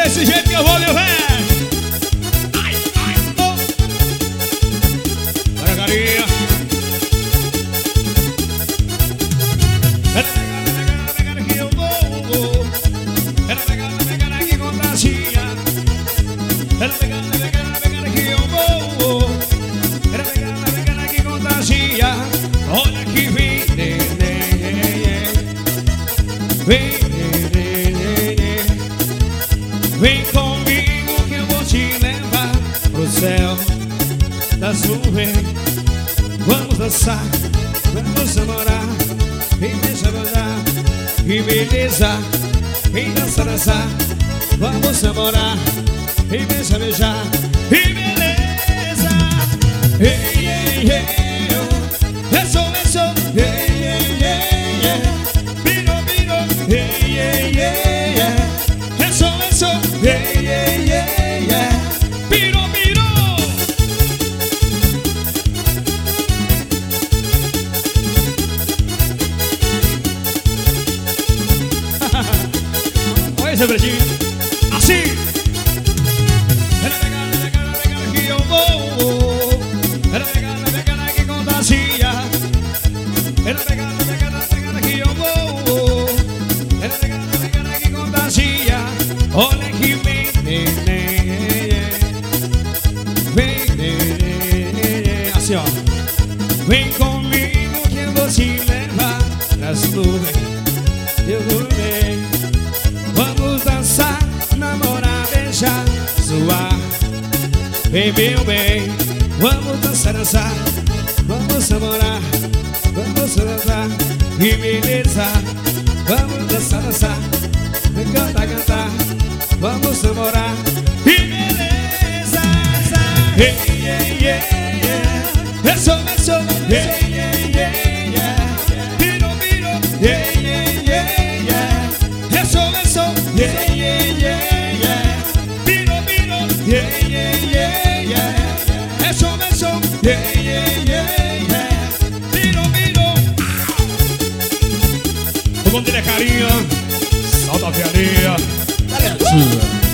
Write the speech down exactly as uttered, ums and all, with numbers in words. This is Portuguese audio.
desse jeito que eu vou, meu velho. Ai, ai, oh. Bora, carinha. Ela pegada, pegada, pegada que eu vou. Ela pegada, pegada que contagia. Ela pegada, pegada, pegada que eu vou. Ela pegada, pegada que contagia. Olha que vem, neném. Vem, neném. Vem comigo que eu vou te levar pro céu das nuvens. Vamos dançar, vamos namorar. Vem deixa beijar, que beleza. Vem dançar, dançar, vamos namorar. Vem deixa beijar, que beleza. Ei, ei, ei, oh. Eso, eso, ei, ei, ei, ei. Viro, viro, ei, ei, ei, ei. Eso, eso, ei, ei, ei, ei. Viro, viro. Olha esse pretinho. Assim. Ela pegada, pegada, pegada que eu vou. Ela pegada, pegada que contagia. Ela pegada, pegada, pegada que eu vou. Ela pegada, pegada que contagia. Olha que vem, neném. Vem, neném. Assim, ó. Vem comigo que eu vou te levar nas nuvens. Eu vou bem. Vamos dançar, namorar, beijar, zoar. Vem, meu bem. Vamos dançar, dançar. Vamos namorar. Vamos dançar. Que beleza. Vamos dançar, dançar. Vem cantar, cantar. Vamos namorar. Que beleza. Ei, ei, ei, ei. Eso, eso. Ei, ei, ei, ei. Viro, viro. Ei, ei, ei, ei. Eso, eso. Ei, ei, ei, ei. Viro, viro. Ei, ei, ei, ei. Eso, eso. Ei, ei, ei, ei. Viro, viro. O bom dele é carinho. Solta a pianinha. Dale a tua.